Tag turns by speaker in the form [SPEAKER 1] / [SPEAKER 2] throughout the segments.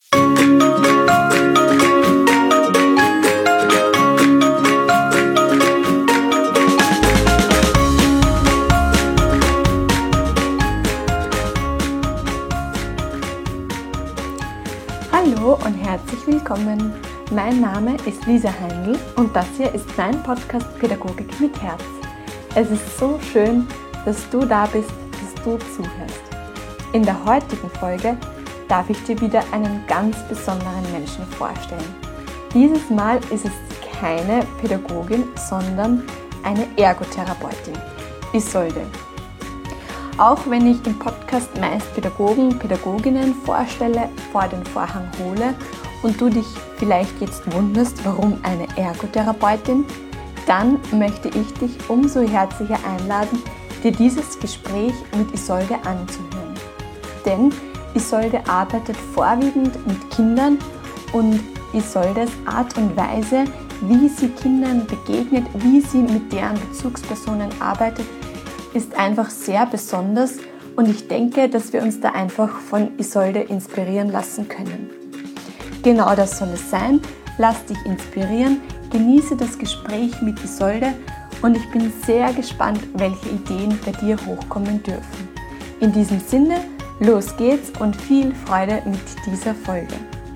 [SPEAKER 1] Hallo und herzlich willkommen. Mein Name ist Lisa Heindl und das hier ist mein Podcast Pädagogik mit Herz. Es ist so schön, dass du da bist, dass du zuhörst. In der heutigen Folge darf ich dir wieder einen ganz besonderen Menschen vorstellen. Dieses Mal ist es keine Pädagogin, sondern eine Ergotherapeutin, Isolde. Auch wenn ich im Podcast meist Pädagogen, Pädagoginnen vorstelle, vor den Vorhang hole und du dich vielleicht jetzt wunderst, warum eine Ergotherapeutin, dann möchte ich dich umso herzlicher einladen, dir dieses Gespräch mit Isolde anzuhören. Denn Isolde arbeitet vorwiegend mit Kindern und Isoldes Art und Weise, wie sie Kindern begegnet, wie sie mit deren Bezugspersonen arbeitet, ist einfach sehr besonders und ich denke, dass wir uns da einfach von Isolde inspirieren lassen können. Genau das soll es sein. Lass dich inspirieren, genieße das Gespräch mit Isolde und ich bin sehr gespannt, welche Ideen bei dir hochkommen dürfen. In diesem Sinne, los geht's und viel Freude mit dieser Folge.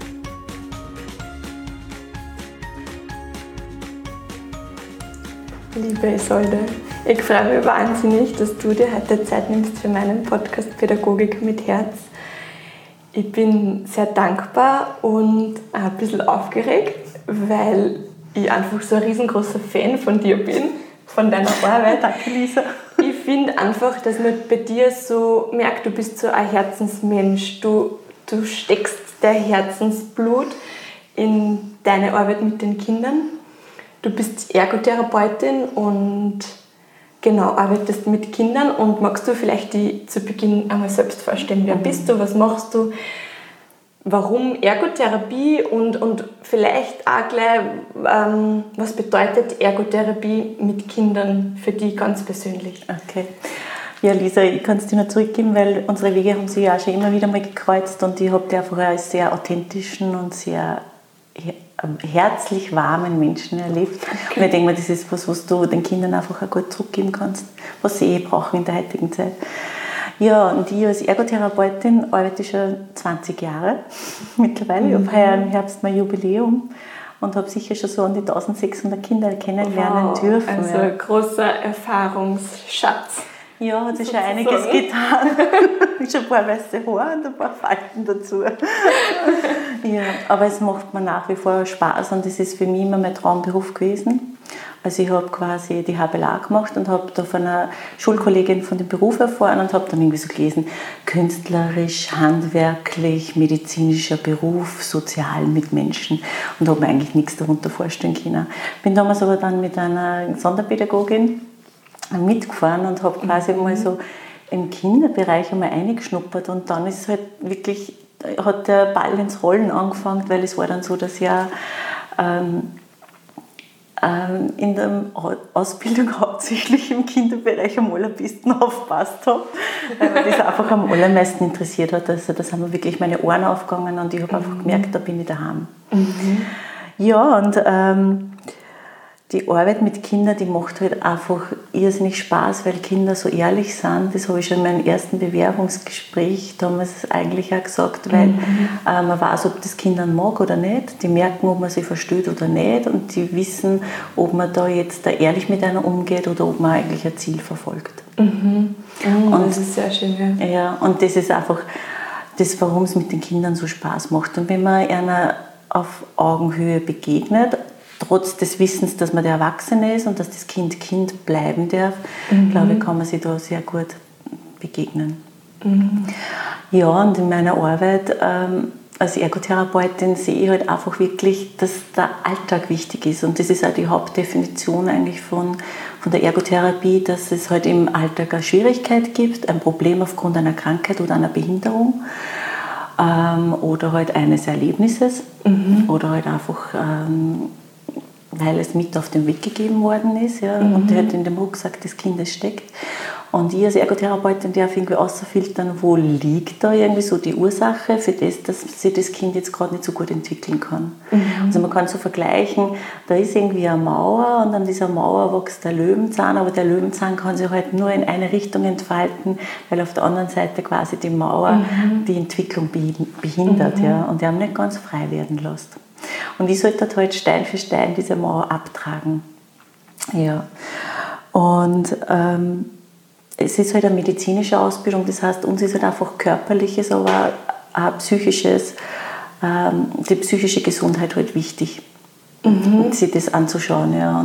[SPEAKER 1] Liebe Isolde, ich freue mich wahnsinnig, dass du dir heute Zeit nimmst für meinen Podcast Pädagogik mit Herz. Ich bin sehr dankbar und ein bisschen aufgeregt, weil ich einfach so ein riesengroßer Fan von dir bin, von deiner Arbeit.
[SPEAKER 2] Danke, Lisa.
[SPEAKER 1] Ich finde einfach, dass man bei dir so merkt, du bist so ein Herzensmensch. Du steckst dein Herzensblut in deine Arbeit mit den Kindern. Du bist Ergotherapeutin und genau, arbeitest mit Kindern. Und magst du vielleicht die zu Beginn einmal selbst vorstellen? Wer bist du? Was machst du? Warum Ergotherapie? Und vielleicht auch gleich, was bedeutet Ergotherapie mit Kindern für dich ganz persönlich?
[SPEAKER 2] Okay. Ja, Lisa, ich kann es dir nur zurückgeben, weil unsere Wege haben sich ja auch schon immer wieder mal gekreuzt und ich habe dich einfach als sehr authentischen und sehr herzlich warmen Menschen erlebt. Okay. Und ich denke mir, das ist was du den Kindern einfach auch gut zurückgeben kannst, was sie brauchen in der heutigen Zeit. Ja, und ich als Ergotherapeutin arbeite schon 20 Jahre mittlerweile. Ich habe heuer im Herbst mein Jubiläum und habe sicher schon so an die 1600 Kinder kennenlernen dürfen.
[SPEAKER 1] Also ein großer Erfahrungsschatz.
[SPEAKER 2] Ja, hat sich schon einiges getan. Schon ein paar weiße Haare und ein paar Falten dazu. Ja, aber es macht mir nach wie vor Spaß und das ist für mich immer mein Traumberuf gewesen. Also ich habe quasi die HBLA gemacht und habe da von einer Schulkollegin von dem Beruf erfahren und habe dann irgendwie so gelesen, künstlerisch, handwerklich, medizinischer Beruf, sozial mit Menschen und habe mir eigentlich nichts darunter vorstellen können. Bin damals aber dann mit einer Sonderpädagogin mitgefahren und habe quasi mal so im Kinderbereich einmal reingeschnuppert und dann ist halt wirklich, hat der Ball ins Rollen angefangen, weil es war dann so, dass ich ja in der Ausbildung hauptsächlich im Kinderbereich am allerbesten aufgepasst habe, weil mich das einfach am allermeisten interessiert hat. Also da sind mir wirklich meine Ohren aufgegangen und ich habe einfach gemerkt, da bin ich daheim. Ja, und die Arbeit mit Kindern, die macht halt einfach irrsinnig Spaß, weil Kinder so ehrlich sind. Das habe ich schon in meinem ersten Bewerbungsgespräch damals eigentlich auch gesagt, weil man weiß, ob das Kindern mag oder nicht. Die merken, ob man sie versteht oder nicht und die wissen, ob man da jetzt da ehrlich mit einer umgeht oder ob man eigentlich ein Ziel verfolgt. Und
[SPEAKER 1] das ist sehr schön, ja.
[SPEAKER 2] Ja, und das ist einfach das, warum es mit den Kindern so Spaß macht. Und wenn man einer auf Augenhöhe begegnet, trotz des Wissens, dass man der Erwachsene ist und dass das Kind Kind bleiben darf, glaube ich, kann man sich da sehr gut begegnen. Ja, und in meiner Arbeit als Ergotherapeutin sehe ich halt einfach wirklich, dass der Alltag wichtig ist. Und das ist auch die Hauptdefinition eigentlich von der Ergotherapie, dass es halt im Alltag eine Schwierigkeit gibt, ein Problem aufgrund einer Krankheit oder einer Behinderung oder halt eines Erlebnisses oder halt einfach weil es mit auf den Weg gegeben worden ist, ja, und halt in dem Rucksack des Kindes steckt. Und ich als Ergotherapeutin darf irgendwie außerfiltern, wo liegt da irgendwie so die Ursache für das, dass sich das Kind jetzt gerade nicht so gut entwickeln kann. Also man kann so vergleichen, da ist irgendwie eine Mauer und an dieser Mauer wächst der Löwenzahn, aber der Löwenzahn kann sich halt nur in eine Richtung entfalten, weil auf der anderen Seite quasi die Mauer die Entwicklung behindert, ja, und die haben nicht ganz frei werden lässt. Und ich sollte halt Stein für Stein diese Mauer abtragen. Ja. Und es ist halt eine medizinische Ausbildung, das heißt, uns ist halt einfach körperliches, aber auch psychisches, die psychische Gesundheit halt wichtig, sich das anzuschauen, ja,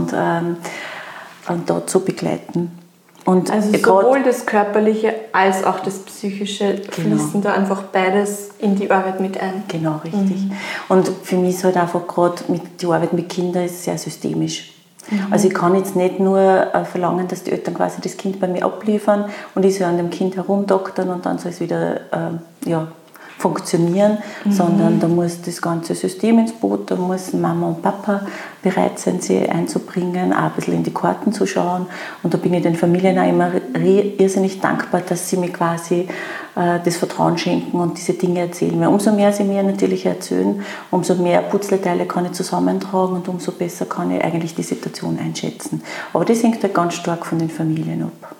[SPEAKER 2] und dort zu begleiten. Und
[SPEAKER 1] also sowohl das Körperliche als auch das Psychische fließen da einfach beides in die Arbeit mit ein.
[SPEAKER 2] Genau, richtig. Und für mich ist halt einfach gerade die Arbeit mit Kindern ist sehr systemisch. Also ich kann jetzt nicht nur verlangen, dass die Eltern quasi das Kind bei mir abliefern und ich soll an dem Kind herumdoktern und dann soll es wieder funktionieren, sondern da muss das ganze System ins Boot, da müssen Mama und Papa bereit sein, sie einzubringen, auch ein bisschen in die Karten zu schauen. Und da bin ich den Familien auch immer irrsinnig dankbar, dass sie mir quasi das Vertrauen schenken und diese Dinge erzählen. Weil umso mehr sie mir natürlich erzählen, umso mehr Puzzleteile kann ich zusammentragen und umso besser kann ich eigentlich die Situation einschätzen. Aber das hängt halt ganz stark von den Familien ab.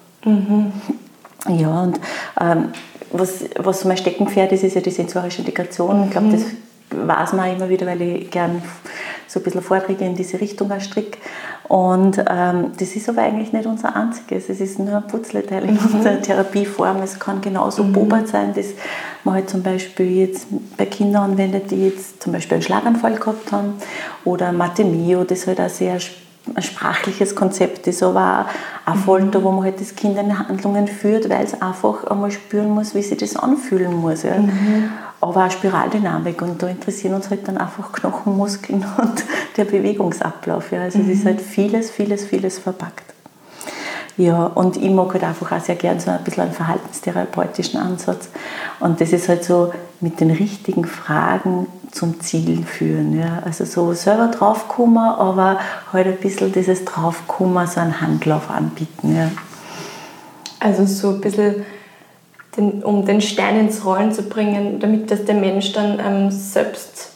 [SPEAKER 2] Ja, und was mein Steckenpferd ist ja die sensorische Integration. Ich glaube, das weiß man auch immer wieder, weil ich gern so ein bisschen Vorträge in diese Richtung stricke. Und das ist aber eigentlich nicht unser einziges. Es ist nur ein Puzzleteil in unserer Therapieform. Es kann genauso Bobert sein, dass man halt zum Beispiel jetzt bei Kindern anwendet, die jetzt zum Beispiel einen Schlaganfall gehabt haben, oder Mathe-Mio, das halt auch sehr ein sprachliches Konzept ist, aber auch Folter, wo man halt das Kind in Handlungen führt, weil es einfach einmal spüren muss, wie sich das anfühlen muss. Ja. Aber auch Spiraldynamik, und da interessieren uns halt dann einfach Knochenmuskeln und der Bewegungsablauf. Ja. Also es ist halt vieles verpackt. Ja, und ich mag halt einfach auch sehr gern so ein bisschen einen verhaltenstherapeutischen Ansatz. Und das ist halt so mit den richtigen Fragen zum Ziel führen. Ja. Also so selber draufkommen, aber halt ein bisschen dieses Draufkommen, so einen Handlauf anbieten. Ja.
[SPEAKER 1] Also so ein bisschen, um den Stein ins Rollen zu bringen, damit dass der Mensch dann selbst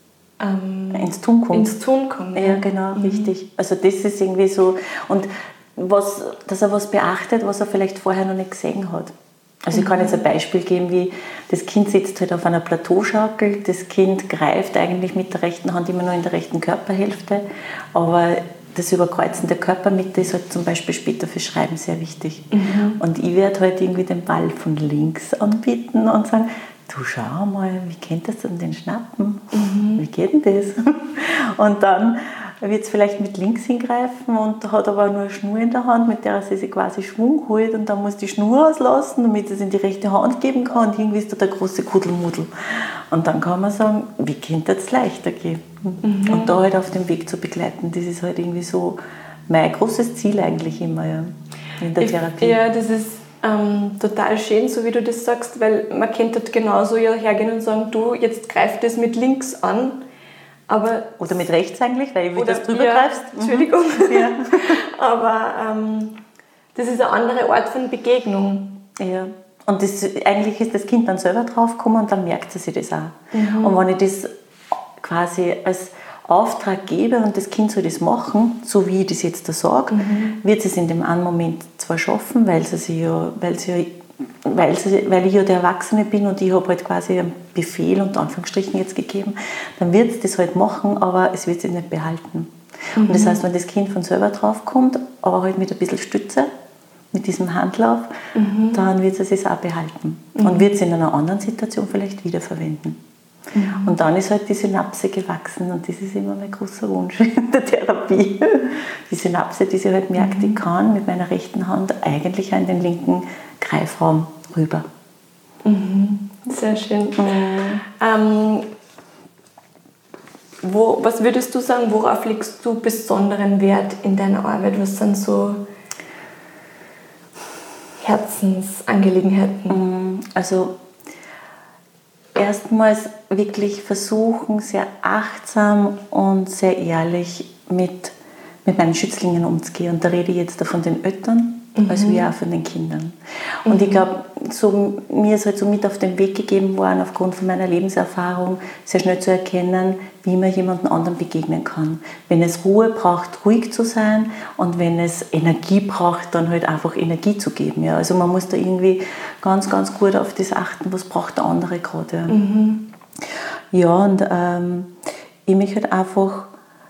[SPEAKER 2] ins Tun
[SPEAKER 1] kommt.
[SPEAKER 2] Ja, genau, richtig. Also das ist irgendwie so, und dass er was beachtet, was er vielleicht vorher noch nicht gesehen hat. Also ich kann jetzt ein Beispiel geben, wie das Kind sitzt halt auf einer Plateauschaukel, das Kind greift eigentlich mit der rechten Hand immer nur in der rechten Körperhälfte, aber das Überkreuzen der Körpermitte ist halt zum Beispiel später für Schreiben sehr wichtig. Und ich werde halt irgendwie den Ball von links anbieten und sagen, du schau mal, wie könntest du denn schnappen? Wie geht denn das? Und dann wird es vielleicht mit links hingreifen und hat aber nur eine Schnur in der Hand, mit der sie sich quasi Schwung holt, und dann muss die Schnur auslassen, damit es in die rechte Hand geben kann, und irgendwie ist da der große Kuddelmuddel. Und dann kann man sagen, wie könnte es leichter gehen? Und da halt auf dem Weg zu begleiten, das ist halt irgendwie so mein großes Ziel eigentlich immer, ja, in der Therapie.
[SPEAKER 1] Ja, das ist total schön, so wie du das sagst, weil man könnte halt genauso ja hergehen und sagen, du, jetzt greif das mit links an. Aber
[SPEAKER 2] oder mit rechts eigentlich, weil du das drüber greifst.
[SPEAKER 1] Entschuldigung. Ja. Aber das ist eine andere Art von Begegnung.
[SPEAKER 2] Ja. Und eigentlich ist das Kind dann selber draufgekommen und dann merkt sie sich das auch. Und wenn ich das quasi als Auftrag gebe und das Kind soll das machen, so wie ich das jetzt da sage, wird sie es in dem einen Moment zwar schaffen, weil ich ja der Erwachsene bin und ich habe halt quasi einen Befehl unter Anführungsstrichen jetzt gegeben, dann wird es das halt machen, aber es wird sich nicht behalten. Und das heißt, wenn das Kind von selber drauf kommt, aber halt mit ein bisschen Stütze, mit diesem Handlauf, dann wird es auch behalten und wird es in einer anderen Situation vielleicht wiederverwenden. Und dann ist halt die Synapse gewachsen, und das ist immer mein großer Wunsch in der Therapie. Die Synapse, die sie halt merkt, ich kann mit meiner rechten Hand eigentlich an den linken Greifraum rüber.
[SPEAKER 1] Sehr schön. Was würdest du sagen, worauf legst du besonderen Wert in deiner Arbeit? Was sind so Herzensangelegenheiten?
[SPEAKER 2] Also erstmals wirklich versuchen, sehr achtsam und sehr ehrlich mit meinen Schützlingen umzugehen. Und da rede ich jetzt von den Eltern, als wir auch von den Kindern. Und ich glaube, so, mir ist halt so mit auf den Weg gegeben worden, aufgrund von meiner Lebenserfahrung, sehr schnell zu erkennen, wie man jemandem anderen begegnen kann. Wenn es Ruhe braucht, ruhig zu sein, und wenn es Energie braucht, dann halt einfach Energie zu geben. Ja. Also man muss da irgendwie ganz, ganz gut auf das achten, was braucht der andere gerade. Ja, und ich möchte halt einfach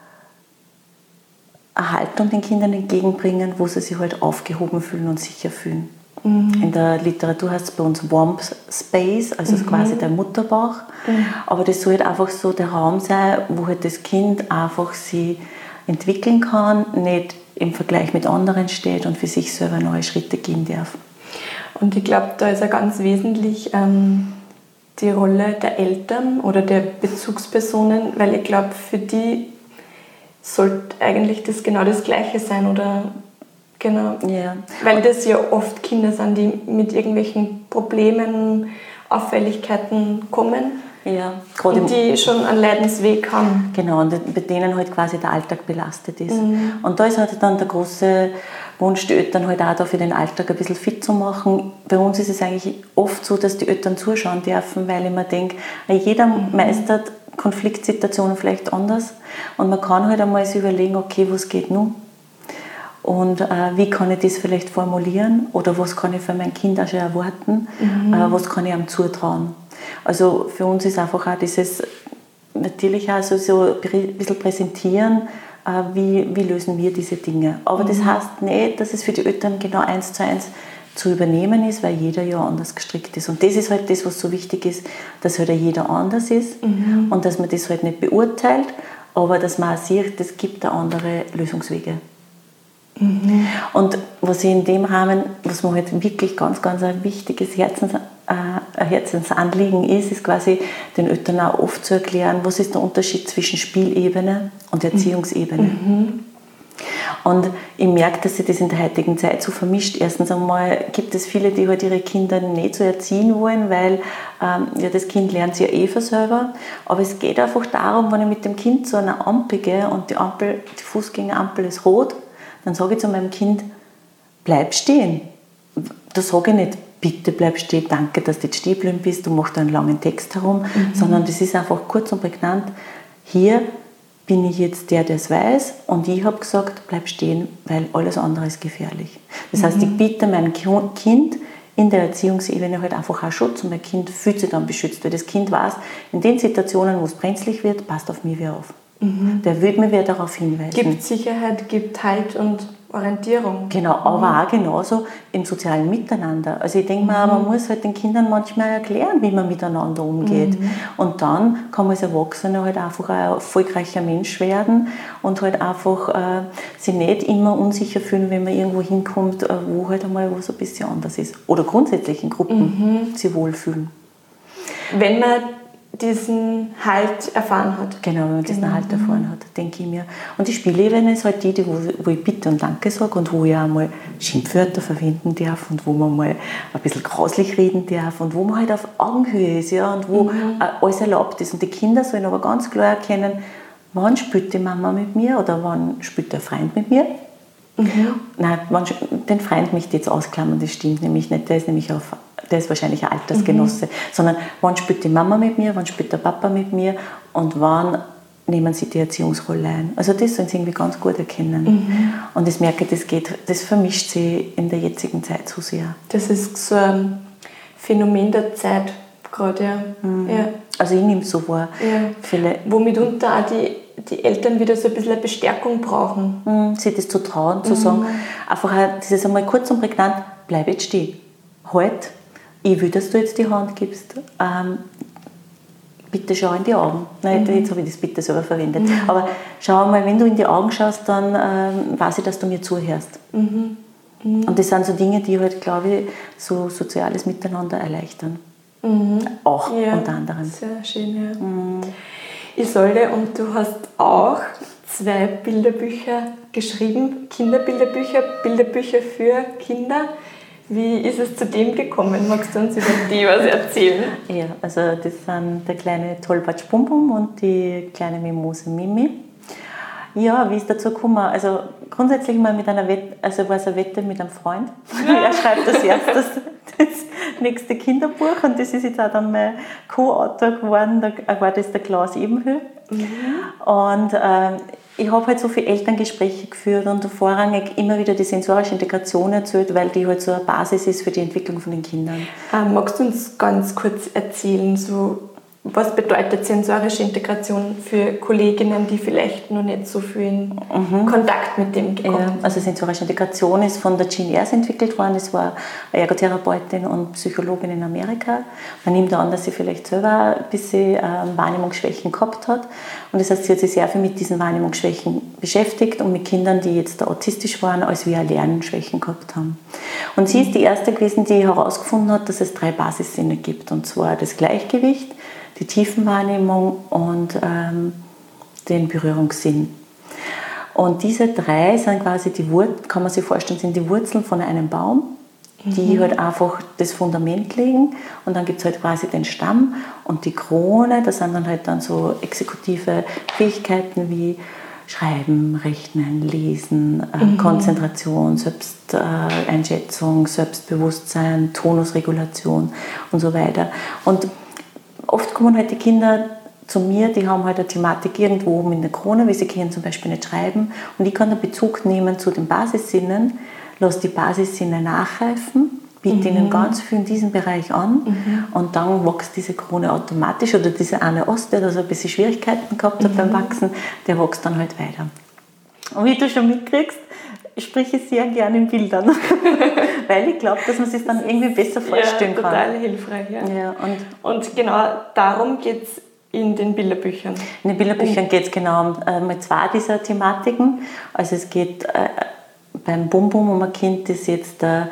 [SPEAKER 2] eine Haltung den Kindern entgegenbringen, wo sie sich halt aufgehoben fühlen und sicher fühlen. In der Literatur heißt es bei uns Warm Space, also quasi der Mutterbauch. Aber das soll halt einfach so der Raum sein, wo halt das Kind einfach sich entwickeln kann, nicht im Vergleich mit anderen steht und für sich selber neue Schritte gehen darf.
[SPEAKER 1] Und ich glaube, da ist ja ganz wesentlich die Rolle der Eltern oder der Bezugspersonen, weil ich glaube, für die sollte eigentlich das genau das Gleiche sein, oder? Genau.
[SPEAKER 2] Ja.
[SPEAKER 1] Weil das ja oft Kinder sind, die mit irgendwelchen Problemen, Auffälligkeiten kommen.
[SPEAKER 2] Ja,
[SPEAKER 1] und die schon einen Leidensweg haben.
[SPEAKER 2] Genau, und bei denen halt quasi der Alltag belastet ist. Und da ist halt dann der große Wunsch, die Eltern halt auch da für den Alltag ein bisschen fit zu machen. Bei uns ist es eigentlich oft so, dass die Eltern zuschauen dürfen, weil ich mir denke, jeder meistert Konfliktsituationen vielleicht anders, und man kann halt einmal sich überlegen, okay, was geht nun? Und wie kann ich das vielleicht formulieren, oder was kann ich für mein Kind auch schon erwarten, was kann ich ihm zutrauen. Also für uns ist einfach auch dieses, natürlich auch so ein bisschen präsentieren, wie lösen wir diese Dinge. Aber das heißt nicht, dass es für die Eltern genau 1:1 zu übernehmen ist, weil jeder ja anders gestrickt ist. Und das ist halt das, was so wichtig ist, dass halt jeder anders ist und dass man das halt nicht beurteilt, aber dass man auch sieht, es gibt da andere Lösungswege. Und was ich in dem Rahmen, was mir halt wirklich ganz, ganz ein wichtiges Herzensanliegen ist quasi den Eltern auch oft zu erklären, was ist der Unterschied zwischen Spielebene und Erziehungsebene. Und ich merke, dass sich das in der heutigen Zeit so vermischt. Erstens einmal gibt es viele, die halt ihre Kinder nicht so erziehen wollen, weil ja, das Kind lernt sich ja von selber. Aber es geht einfach darum, wenn ich mit dem Kind zu einer Ampel gehe und die Fußgängerampel ist rot, dann sage ich zu meinem Kind, bleib stehen. Da sage ich nicht, bitte bleib stehen, danke, dass du jetzt stehen geblieben bist, du machst da einen langen Text herum, sondern das ist einfach kurz und prägnant. Hier bin ich jetzt der es weiß, und ich habe gesagt, bleib stehen, weil alles andere ist gefährlich. Das heißt, ich biete meinem Kind in der Erziehungsebene halt einfach auch Schutz, und mein Kind fühlt sich dann beschützt, weil das Kind weiß, in den Situationen, wo es brenzlig wird, passt auf mich wer auf. Der wird mir wer darauf hinweisen.
[SPEAKER 1] Gibt Sicherheit, gibt Halt und Orientierung.
[SPEAKER 2] Genau, aber auch genauso im sozialen Miteinander. Also ich denke mal, man muss halt den Kindern manchmal erklären, wie man miteinander umgeht. Und dann kann man als Erwachsener halt einfach ein erfolgreicher Mensch werden und halt einfach sich nicht immer unsicher fühlen, wenn man irgendwo hinkommt, wo halt einmal was ein bisschen anders ist. Oder grundsätzlich in Gruppen sich wohlfühlen.
[SPEAKER 1] Wenn man diesen Halt erfahren hat.
[SPEAKER 2] Genau, wenn man diesen Halt erfahren hat, denke ich mir. Und die Spielebene ist halt die wo ich Bitte und Danke sage und wo ich auch mal Schimpfwörter verwenden darf und wo man mal ein bisschen grauslich reden darf und wo man halt auf Augenhöhe ist, ja, und wo alles erlaubt ist. Und die Kinder sollen aber ganz klar erkennen, wann spielt die Mama mit mir oder wann spielt der Freund mit mir. Nein, den Freund möchte ich jetzt ausklammern, das stimmt nämlich nicht, der ist wahrscheinlich ein Altersgenosse, sondern wann spielt die Mama mit mir, wann spielt der Papa mit mir und wann nehmen sie die Erziehungsrolle ein. Also das sollen sie irgendwie ganz gut erkennen. Und ich merke, das vermischt sich in der jetzigen Zeit so sehr.
[SPEAKER 1] Das ist so ein Phänomen der Zeit gerade, ja. Ja.
[SPEAKER 2] Also ich nehme es so wahr.
[SPEAKER 1] Ja. Wo mitunter auch die Eltern wieder so ein bisschen eine Bestärkung brauchen.
[SPEAKER 2] Sich das zu trauen, zu sagen, einfach dieses einmal kurz und prägnant, bleib jetzt stehen. Halt, ich will, dass du jetzt die Hand gibst. Bitte schau in die Augen. Nein, jetzt habe ich das bitte selber verwendet. Aber schau mal, wenn du in die Augen schaust, dann weiß ich, dass du mir zuhörst. Und das sind so Dinge, die halt, glaube ich, so soziales Miteinander erleichtern. Auch unter anderem.
[SPEAKER 1] Sehr schön, ja. Isolde, und du hast auch 2 Bilderbücher geschrieben, Kinderbilderbücher, Bilderbücher für Kinder. Wie ist es zu dem gekommen? Magst du uns über die was erzählen?
[SPEAKER 2] Ja, also das sind der kleine Tollpatsch Bum Bum und die kleine Mimose Mimi. Ja, wie ist dazu gekommen? Also grundsätzlich mal mit einer Wette, also war es eine Wette mit einem Freund. Er schreibt als erstes das nächste Kinderbuch und das ist jetzt auch dann mein Co-Autor geworden, da war das der Klaus Ebenhöhl. Und ich habe halt so viele Elterngespräche geführt und vorrangig immer wieder die sensorische Integration erzählt, weil die halt so eine Basis ist für die Entwicklung von den Kindern.
[SPEAKER 1] Magst du uns ganz kurz erzählen, so, was bedeutet sensorische Integration für Kolleginnen, die vielleicht noch nicht so viel in Kontakt mit dem gekommen sind?
[SPEAKER 2] Also sensorische Integration ist von der Jean Ayres entwickelt worden. Das war eine Ergotherapeutin und Psychologin in Amerika. Man nimmt an, dass sie vielleicht selber ein bisschen Wahrnehmungsschwächen gehabt hat. Und das heißt, sie hat sich sehr viel mit diesen Wahrnehmungsschwächen beschäftigt und mit Kindern, die jetzt autistisch waren, als wir Lernschwächen gehabt haben. Und sie ist die erste gewesen, die herausgefunden hat, dass es 3 Basissinne gibt. Und zwar das Gleichgewicht, die Tiefenwahrnehmung und den Berührungssinn. Und diese 3 sind quasi kann man sich vorstellen, sind die Wurzeln von einem Baum, die halt einfach das Fundament legen. Und dann gibt es halt quasi den Stamm und die Krone, das sind dann halt dann so exekutive Fähigkeiten wie Schreiben, Rechnen, Lesen, Konzentration, Selbsteinschätzung, Selbstbewusstsein, Tonusregulation und so weiter. Und oft kommen halt die Kinder zu mir, die haben halt eine Thematik irgendwo oben in der Krone, weil sie können zum Beispiel nicht schreiben. Und ich kann einen Bezug nehmen zu den Basissinnen, lasse die Basissinne nachreifen, biete ihnen ganz viel in diesem Bereich an und dann wächst diese Krone automatisch. Oder dieser eine Ost, der da so ein bisschen Schwierigkeiten gehabt hat beim Wachsen, der wächst dann halt weiter. Und wie du schon mitkriegst, spreche ich sehr gerne in Bildern, weil ich glaube, dass man sich dann irgendwie besser vorstellen kann.
[SPEAKER 1] Ja, total hilfreich. Ja.
[SPEAKER 2] Ja,
[SPEAKER 1] und genau darum geht es in den Bilderbüchern.
[SPEAKER 2] In den Bilderbüchern geht es genau um 2 dieser Thematiken. Also es geht beim Bum-Bum um ein Kind, das jetzt der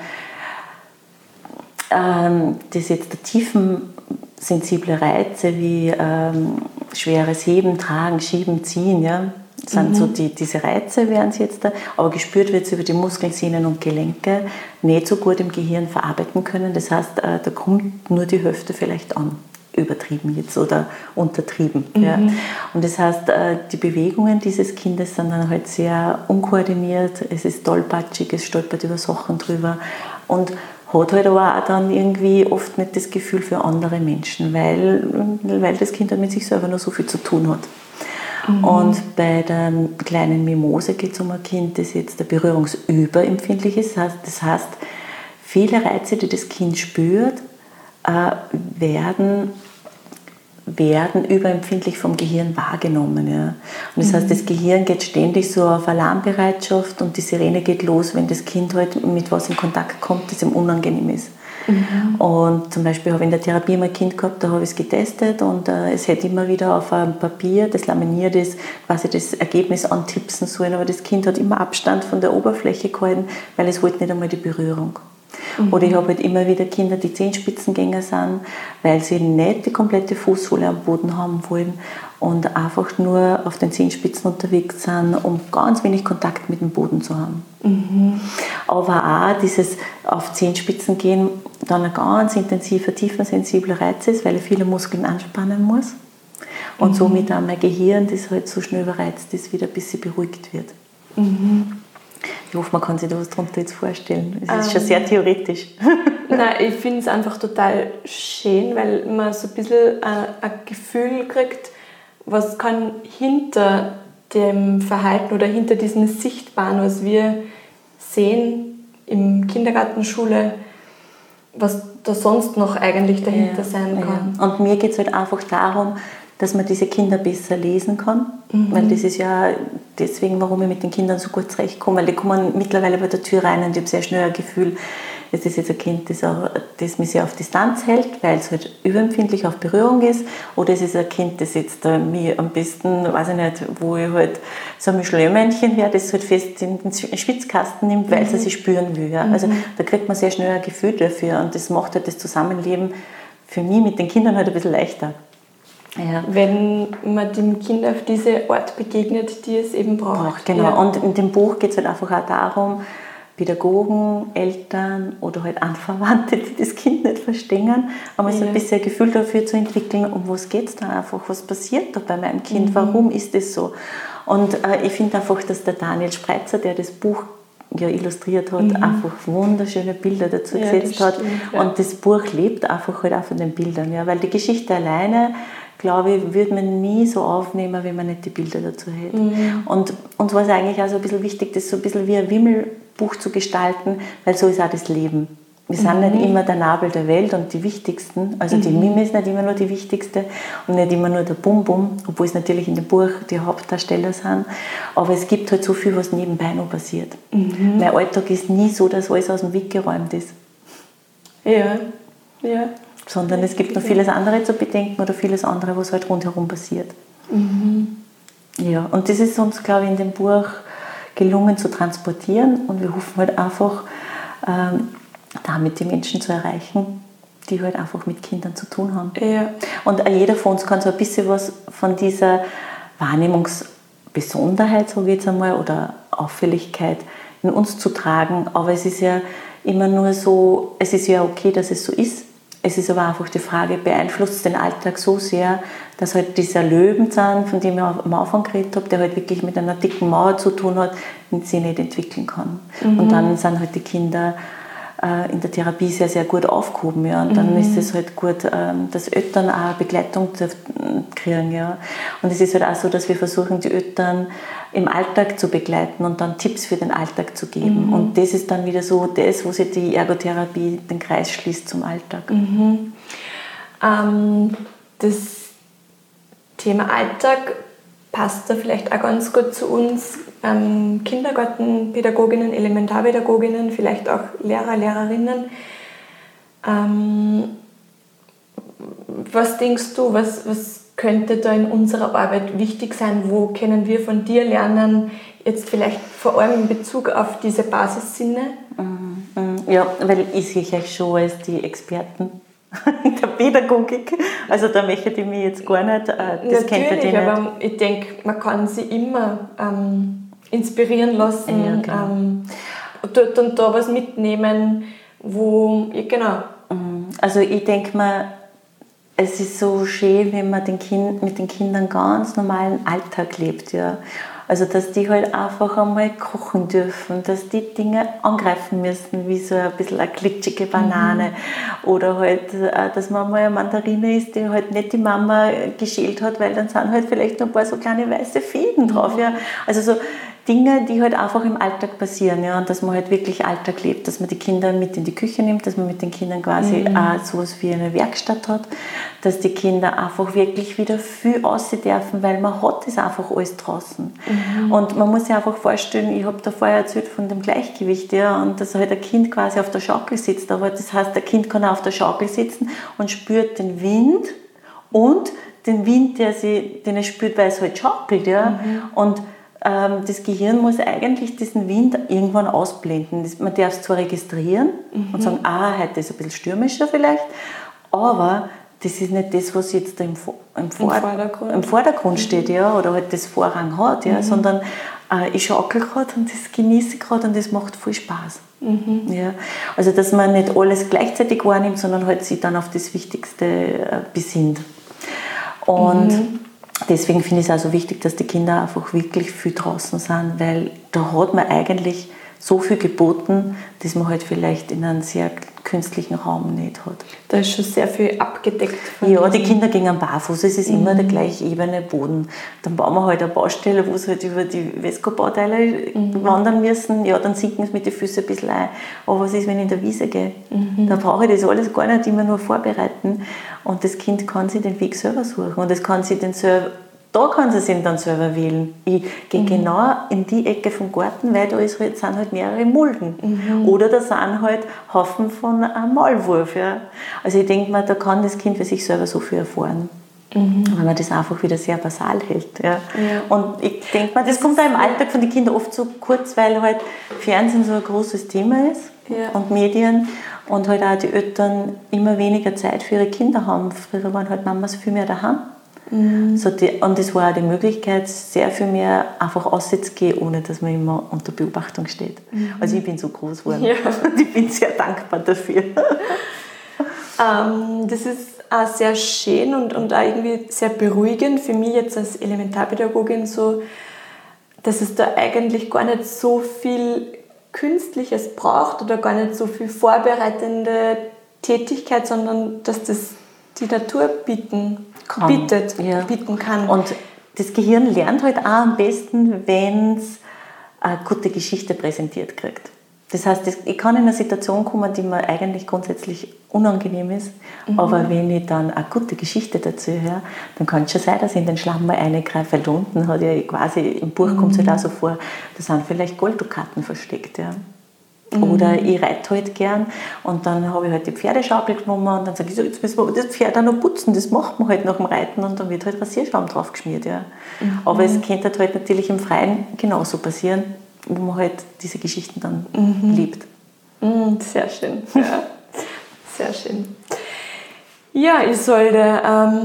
[SPEAKER 2] tiefensensible Reize wie schweres Heben, Tragen, Schieben, Ziehen, ja, sind so diese Reize, wären es jetzt da, aber gespürt wird es über die Muskeln, Sehnen und Gelenke, nicht so gut im Gehirn verarbeiten können. Das heißt, da kommt nur die Hälfte vielleicht an, übertrieben jetzt oder untertrieben. Ja. Und das heißt, die Bewegungen dieses Kindes sind dann halt sehr unkoordiniert, es ist tollpatschig, es stolpert über Sachen drüber und hat halt aber auch dann irgendwie oft nicht das Gefühl für andere Menschen, weil das Kind halt mit sich selber noch so viel zu tun hat. Und bei der kleinen Mimose geht es um ein Kind, das jetzt berührungsüberempfindlich ist. Das heißt, viele Reize, die das Kind spürt, werden überempfindlich vom Gehirn wahrgenommen. Ja. Und das heißt, das Gehirn geht ständig so auf Alarmbereitschaft und die Sirene geht los, wenn das Kind halt mit was in Kontakt kommt, das ihm unangenehm ist. Und zum Beispiel habe ich in der Therapie mal ein Kind gehabt, da habe ich es getestet und es hätte immer wieder auf einem Papier, das laminiert ist, quasi das Ergebnis antipsen sollen, aber das Kind hat immer Abstand von der Oberfläche gehalten, weil es wollte nicht einmal die Berührung. Oder ich habe halt immer wieder Kinder, die Zehenspitzengänger sind, weil sie nicht die komplette Fußsohle am Boden haben wollen und einfach nur auf den Zehenspitzen unterwegs sind, um ganz wenig Kontakt mit dem Boden zu haben. Aber auch dieses auf Zehenspitzen gehen dann ein ganz intensiver, tiefensensibler Reiz ist, weil er viele Muskeln anspannen muss und somit auch mein Gehirn, das halt so schnell überreizt ist, wieder ein bisschen beruhigt wird. Ich hoffe, man kann sich da was darunter jetzt vorstellen. Es ist schon sehr theoretisch.
[SPEAKER 1] Nein, ich finde es einfach total schön, weil man so ein bisschen ein Gefühl kriegt, was kann hinter dem Verhalten oder hinter diesem Sichtbaren, was wir sehen in Kindergarten, Schule, was da sonst noch eigentlich dahinter sein kann.
[SPEAKER 2] Ja. Und mir geht es halt einfach darum, dass man diese Kinder besser lesen kann, weil das ist ja deswegen, warum ich mit den Kindern so gut zurechtkomme, weil die kommen mittlerweile bei der Tür rein und ich habe sehr schnell ein Gefühl, das ist jetzt ein Kind, das mich sehr auf Distanz hält, weil es halt überempfindlich auf Berührung ist, oder es ist ein Kind, das jetzt mir am besten, weiß ich nicht, wo ich halt so ein Michelin-Männchen wäre, das halt fest in den Schwitzkasten nimmt, weil es sich spüren will. Ja. Also da kriegt man sehr schnell ein Gefühl dafür und das macht halt das Zusammenleben für mich mit den Kindern halt ein bisschen leichter. Ja.
[SPEAKER 1] Wenn man dem Kind auf diese Art begegnet, die es eben braucht.
[SPEAKER 2] Genau, ja. Und in dem Buch geht es halt einfach auch darum, Pädagogen, Eltern oder halt Anverwandte, die das Kind nicht verstehen, einmal so ein bisschen ein Gefühl dafür zu entwickeln, um was geht es da einfach, was passiert da bei meinem Kind, warum ist das so? Und ich finde einfach, dass der Daniel Spreitzer, der das Buch ja illustriert hat, einfach wunderschöne Bilder dazu gesetzt hat. Und das Buch lebt einfach halt auch von den Bildern, ja, weil die Geschichte alleine, glaube ich, würde man nie so aufnehmen, wenn man nicht die Bilder dazu hätte. Und uns war es eigentlich auch so ein bisschen wichtig, das so ein bisschen wie ein Wimmelbuch zu gestalten, weil so ist auch das Leben. Wir sind nicht immer der Nabel der Welt und die Wichtigsten. Also die Mimi ist nicht immer nur die Wichtigste und nicht immer nur der Bum-Bum, obwohl es natürlich in dem Buch die Hauptdarsteller sind. Aber es gibt halt so viel, was nebenbei noch passiert. Mein Alltag ist nie so, dass alles aus dem Weg geräumt ist.
[SPEAKER 1] Ja.
[SPEAKER 2] Sondern es gibt noch vieles andere zu bedenken oder vieles andere, was halt rundherum passiert. Ja, und das ist uns, glaube ich, in dem Buch gelungen zu transportieren und wir hoffen halt einfach, damit die Menschen zu erreichen, die halt einfach mit Kindern zu tun haben.
[SPEAKER 1] Ja.
[SPEAKER 2] Und jeder von uns kann so ein bisschen was von dieser Wahrnehmungsbesonderheit, sage ich jetzt einmal, oder Auffälligkeit in uns zu tragen. Aber es ist ja immer nur so, es ist ja okay, dass es so ist. Es ist aber einfach die Frage, beeinflusst den Alltag so sehr, dass halt dieser Löwenzahn, von dem ich am Anfang geredet habe, der halt wirklich mit einer dicken Mauer zu tun hat, sich nicht entwickeln kann. Und dann sind halt die Kinder in der Therapie sehr, sehr gut aufgehoben. Ja. Und dann ist es halt gut, dass Eltern auch Begleitung kriegen. Ja. Und es ist halt auch so, dass wir versuchen, die Eltern im Alltag zu begleiten und dann Tipps für den Alltag zu geben. Und das ist dann wieder so das, wo sich die Ergotherapie den Kreis schließt zum Alltag.
[SPEAKER 1] Das Thema Alltag passt da vielleicht auch ganz gut zu uns Kindergartenpädagoginnen, Elementarpädagoginnen, vielleicht auch Lehrer, Lehrerinnen. Was denkst du, was könnte da in unserer Arbeit wichtig sein? Wo können wir von dir lernen, jetzt vielleicht vor allem in Bezug auf diese Basissinne?
[SPEAKER 2] Ja, weil ich sehe euch schon als die Experten in der Pädagogik. Also da möchte ich mich jetzt gar nicht, das kennt ihr nicht.
[SPEAKER 1] Aber ich denke, man kann sie immer inspirieren lassen,
[SPEAKER 2] Ja, genau.
[SPEAKER 1] dort und da was mitnehmen, wo, ja, genau.
[SPEAKER 2] Also ich denke mir, es ist so schön, wenn man mit den Kindern ganz normalen Alltag lebt. Ja. Also dass die halt einfach einmal kochen dürfen, dass die Dinge angreifen müssen, wie so ein bisschen eine glitschige Banane. Oder halt, dass man mal eine Mandarine isst, die halt nicht die Mama geschält hat, weil dann sind halt vielleicht noch ein paar so kleine weiße Fäden drauf. Ja. Also so Dinge, die halt einfach im Alltag passieren, ja, und dass man halt wirklich Alltag lebt, dass man die Kinder mit in die Küche nimmt, dass man mit den Kindern quasi auch sowas wie eine Werkstatt hat, dass die Kinder einfach wirklich wieder viel aussehen dürfen, weil man hat das einfach alles draußen. Und man muss sich einfach vorstellen, ich habe da vorher erzählt von dem Gleichgewicht, ja, und dass halt ein Kind quasi auf der Schaukel sitzt, aber das heißt, ein Kind kann auch auf der Schaukel sitzen und spürt den Wind und den Wind, den er spürt, weil es halt schaukelt, ja, und das Gehirn muss eigentlich diesen Wind irgendwann ausblenden. Man darf es zwar registrieren und sagen, heute ist es ein bisschen stürmischer vielleicht, aber das ist nicht das, was jetzt im Vordergrund steht, ja, oder halt das Vorrang hat, ja, sondern ich schaukel gerade und das genieße ich gerade und das macht viel Spaß. Ja. Also dass man nicht alles gleichzeitig wahrnimmt, sondern halt sich dann auf das Wichtigste besinnt. Und deswegen finde ich es auch so wichtig, dass die Kinder einfach wirklich viel draußen sind, weil da hat man eigentlich so viel geboten, das man halt vielleicht in einem sehr künstlichen Raum nicht hat.
[SPEAKER 1] Da ist schon sehr viel abgedeckt.
[SPEAKER 2] Ja, die Kinder gehen barfuß, es ist immer der gleiche ebene Boden. Dann bauen wir halt eine Baustelle, wo sie halt über die Vesco-Bauteile wandern müssen. Ja, dann sinken sie mit den Füßen ein bisschen ein. Aber was ist, wenn ich in der Wiese gehe? Da brauche ich das alles gar nicht immer nur vorbereiten. Und das Kind kann sich den Weg selber suchen. Und das kann sich da kann sie sich dann selber wählen. Ich gehe genau in die Ecke vom Garten, weil da sind halt mehrere Mulden. Oder da sind halt Haufen von Maulwurf. Ja. Also ich denke mir, da kann das Kind für sich selber so viel erfahren. Wenn man das einfach wieder sehr basal hält. Ja. Und ich denke mir, das kommt auch im Alltag von den Kindern oft so kurz, weil halt Fernsehen so ein großes Thema ist und Medien und halt auch die Eltern immer weniger Zeit für ihre Kinder haben. Früher waren halt Mamas viel mehr daheim. Und es war auch die Möglichkeit, sehr viel mehr einfach auszugehen, ohne dass man immer unter Beobachtung steht. Also ich bin so groß geworden und ich bin sehr dankbar dafür.
[SPEAKER 1] Das ist auch sehr schön und auch irgendwie sehr beruhigend für mich jetzt als Elementarpädagogin, so, dass es da eigentlich gar nicht so viel Künstliches braucht oder gar nicht so viel vorbereitende Tätigkeit, sondern dass das die Natur bieten kann.
[SPEAKER 2] Und das Gehirn lernt halt auch am besten, wenn es eine gute Geschichte präsentiert kriegt. Das heißt, ich kann in eine Situation kommen, die mir eigentlich grundsätzlich unangenehm ist, aber wenn ich dann eine gute Geschichte dazu höre, dann kann es schon sein, dass ich in den Schlamm mal reingreife, weil da unten hat ja quasi, im Buch kommt es halt auch so vor, da sind vielleicht Golddukaten versteckt. Ja. Oder ich reite halt gern und dann habe ich halt die Pferdeschaukel genommen und dann sage ich so, jetzt müssen wir das Pferd auch noch putzen, das macht man halt nach dem Reiten und dann wird halt Rasierschaum drauf geschmiert. Ja. Aber es könnte halt natürlich im Freien genauso passieren, wo man halt diese Geschichten dann lebt.
[SPEAKER 1] Sehr schön, ja. Sehr schön. Ja, Isolde,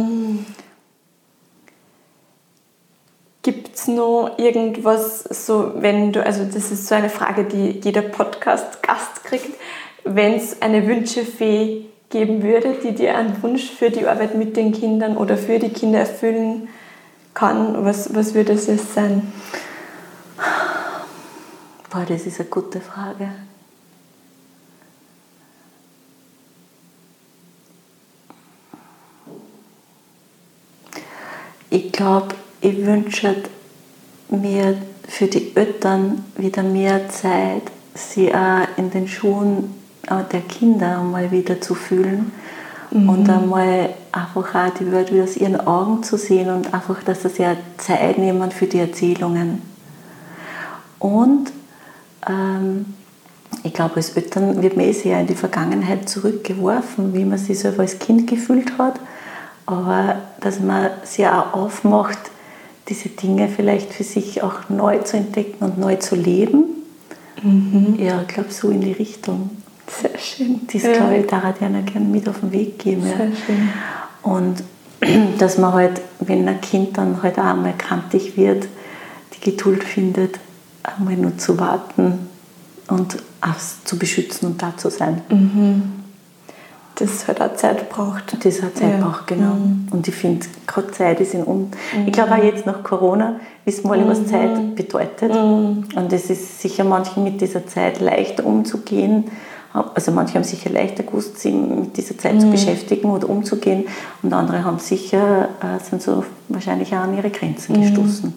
[SPEAKER 1] gibt es noch irgendwas, so wenn du, also das ist so eine Frage, die jeder Podcast-Gast kriegt, wenn es eine Wünschefee geben würde, die dir einen Wunsch für die Arbeit mit den Kindern oder für die Kinder erfüllen kann, was würde es sein?
[SPEAKER 2] Boah, das ist eine gute Frage. Ich glaube, ich wünsche mir für die Eltern wieder mehr Zeit, sie auch in den Schuhen der Kinder mal wieder zu fühlen und einmal einfach auch die Welt wieder aus ihren Augen zu sehen und einfach, dass sie sich Zeit nehmen für die Erzählungen. Und ich glaube, als Eltern wird man sehr in die Vergangenheit zurückgeworfen, wie man sich selber als Kind gefühlt hat. Aber dass man sich auch aufmacht, diese Dinge vielleicht für sich auch neu zu entdecken und neu zu leben. Ja, ich glaube, so in die Richtung.
[SPEAKER 1] Sehr schön.
[SPEAKER 2] Das, glaube ich, da würde ich gerne mit auf den Weg geben. Ja.
[SPEAKER 1] Sehr schön.
[SPEAKER 2] Und dass man halt, wenn ein Kind dann halt auch einmal kantig wird, die Geduld findet, einmal nur zu warten und auch zu beschützen und da zu sein.
[SPEAKER 1] Das halt auch Zeit braucht.
[SPEAKER 2] Das hat Zeit braucht, genau. Und ich finde, gerade Zeit ist ich glaube auch jetzt nach Corona wissen wir alle, was Zeit bedeutet. Und es ist sicher manchen mit dieser Zeit leichter umzugehen. Also manche haben sicher leichter gewusst, sich mit dieser Zeit zu beschäftigen oder umzugehen. Und andere haben sicher, sind so wahrscheinlich auch an ihre Grenzen gestoßen.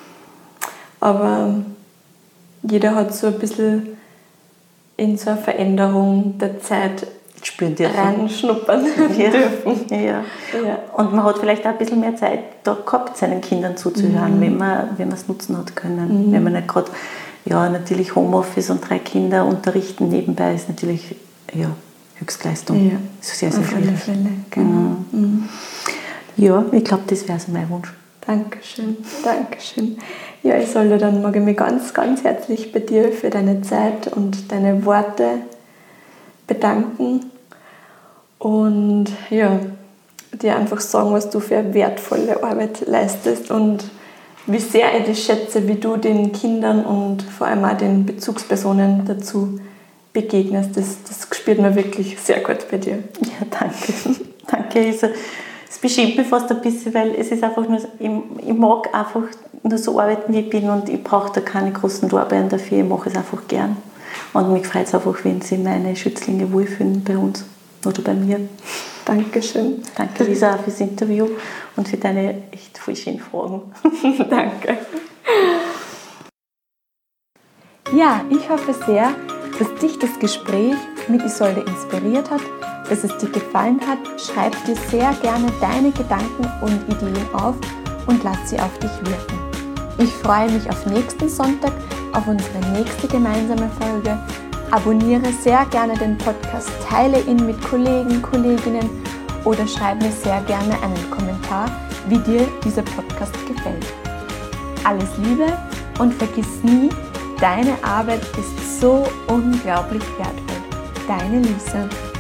[SPEAKER 1] Aber jeder hat so ein bisschen in so eine Veränderung der Zeit reinschnuppern dürfen.
[SPEAKER 2] Ja. Und man hat vielleicht auch ein bisschen mehr Zeit da gehabt, seinen Kindern zuzuhören, wenn man es nutzen hat können. Wenn man nicht gerade, natürlich Homeoffice und 3 Kinder unterrichten nebenbei ist natürlich Höchstleistung. Das ist sehr, sehr schwierig.
[SPEAKER 1] Auf alle Fälle, genau.
[SPEAKER 2] Ja, ich glaube, das wäre so mein Wunsch.
[SPEAKER 1] Dankeschön, Dankeschön. Ja, Isolde, dann mag ich mich ganz, ganz herzlich bei dir für deine Zeit und deine Worte bedanken und dir einfach sagen, was du für wertvolle Arbeit leistest und wie sehr ich das schätze, wie du den Kindern und vor allem auch den Bezugspersonen dazu begegnest. Das spürt man wirklich sehr gut bei dir.
[SPEAKER 2] Ja, danke. Danke, Isa. Es beschämt mich fast ein bisschen, weil es ist einfach nur, ich mag einfach nur so arbeiten, wie ich bin und ich brauche da keine großen Lorbeeren dafür, ich mache es einfach gern. Und mich freut es einfach, wenn sich meine Schützlinge wohlfühlen bei uns oder bei mir.
[SPEAKER 1] Dankeschön.
[SPEAKER 2] Danke, Lisa, fürs Interview und für deine echt voll schönen Fragen.
[SPEAKER 1] Danke. Ja, ich hoffe sehr, dass dich das Gespräch mit Isolde inspiriert hat, dass es dir gefallen hat. Schreib dir sehr gerne deine Gedanken und Ideen auf und lass sie auf dich wirken. Ich freue mich auf nächsten Sonntag, auf unsere nächste gemeinsame Folge. Abonniere sehr gerne den Podcast, teile ihn mit Kollegen, Kolleginnen oder schreib mir sehr gerne einen Kommentar, wie dir dieser Podcast gefällt. Alles Liebe und vergiss nie, deine Arbeit ist so unglaublich wertvoll. Deine Lisa.